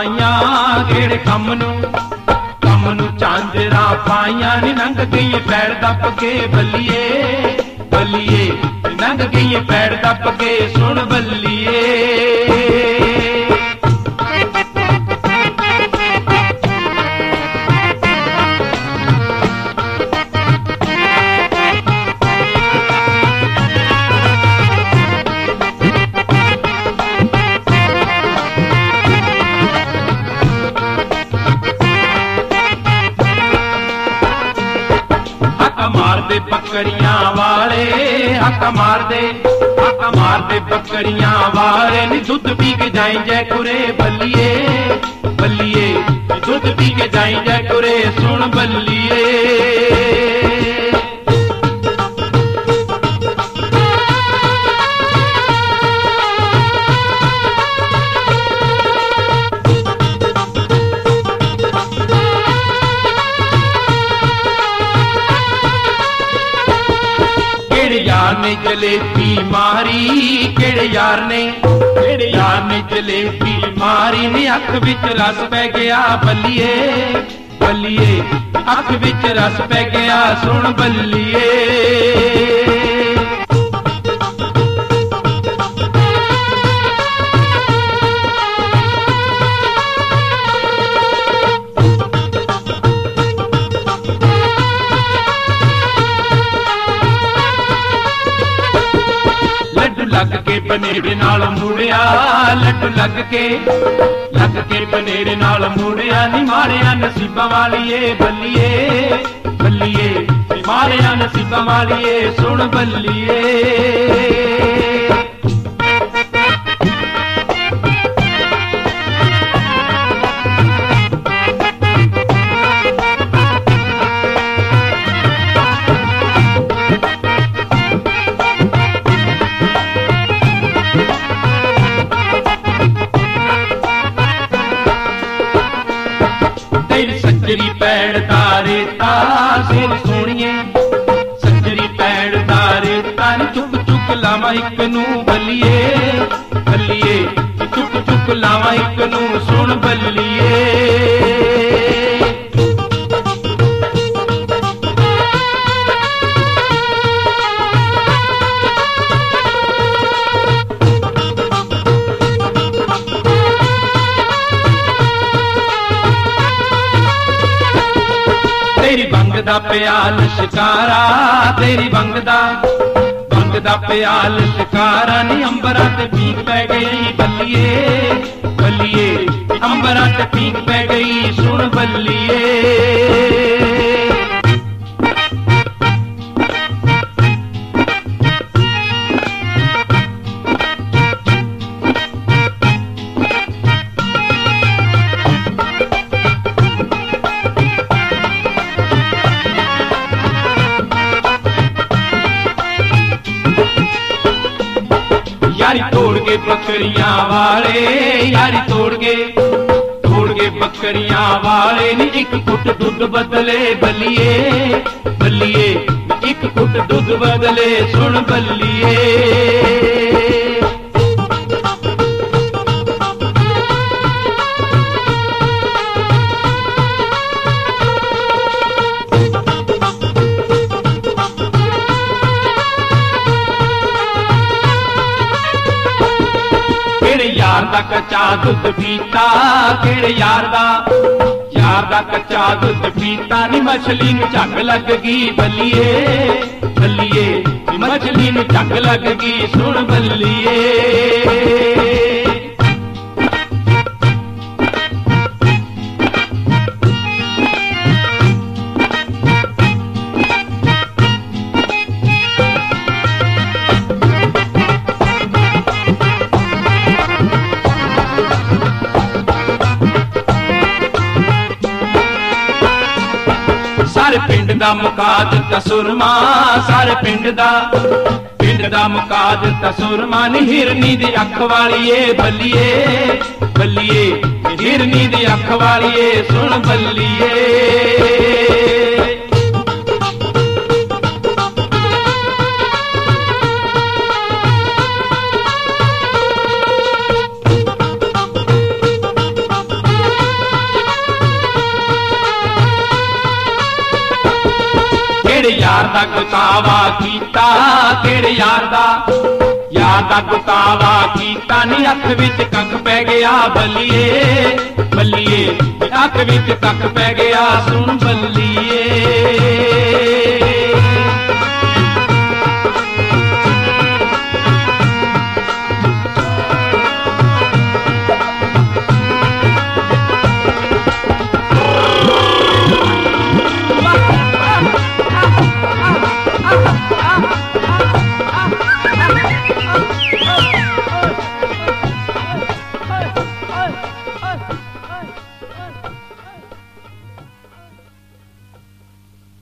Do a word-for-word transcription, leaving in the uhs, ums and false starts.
पाइया किहड़े कम नूं कम नूं झांजरां पाइया नी लंघ गई पैड़ दब के बल्लीए बल्लीए लंघ गई पैड़ दब के सुन बल्लीए मारदे बकरियां वाले हक मारदे हक मारदे बकरियां वाले नी दुध पी के जाई जय कुरे बल्लीए बल्लीए दुध पी के जाई जय कुरे सुन बल्लीए यार ने जलेबी मारी केड़े यार ने केड़े यार ने जलेबी मारी नी अख विच रस पै गया बल्लीए बल्लीए अख विच रस पै गया सुन बल्लीए लग के बनेरे नाल मुड़िया लड्डू लग के लग के बनेरे नाल मुड़िया नी मारिया नसीबा वालीए बल्लीए बल्लीए मारिया नसीबा वालीए सुन बल्लीए सजरी पैड़ तारे सिर सोनिए सजरी पैड़ तारे तारी चुक चुक लावा एक नू बल्लीए बल्लीए चुक चुक लावा एक नू सुन बल्लीए तेरी बंग दा प्याल शिकारा तेरी बंग दा बंग दा प्याल शिकारा नी अंबरा ते पीक पै गई बल्लीए बल्लीए अंबरा ते पीक पै गई सुन बल्लीए यारी तोड़ के बकरियां वाले यारी तोड़ के तोड़ के बकरियां वाले नी एक फुट दूध बदले बल्लीए बल्लीए एक फुट दूध बदले सुन बल्लीए यार दा कच्चा दुध पीता केड़े यार दा यार दा कच्चा दुध पीता नी मछली नूं झग लग गई बल्लीए बल्लीए मछली नूं झग लग गई सुन बल्लीए सारे पिंड दा मुका दिता सुरमा सारे पिंड दा पिंड दा मुका दिता सुरमा नी हिरनी दी अख वालीए बल्लीए बल्लीए हिरनी दी अख वालीए सुन बल्लीए ਕਿਹੜੇ ਯਾਰ ਦਾ ਗੁਤਾਵਾ ਕੀਤਾ, ਕਿਹੜੇ ਯਾਰ ਦਾ ਯਾਰ ਦਾ ਗੁਤਾਵਾ ਕੀਤਾ ਨੀ ਅੱਖ ਵਿੱਚ ਕੱਖ ਪੈ ਗਿਆ ਬੱਲੀਏ, ਬੱਲੀਏ ਅੱਖ ਵਿੱਚ ਕੱਖ ਪੈ ਗਿਆ ਸੁਣ ਬੱਲੀਏ। Hey!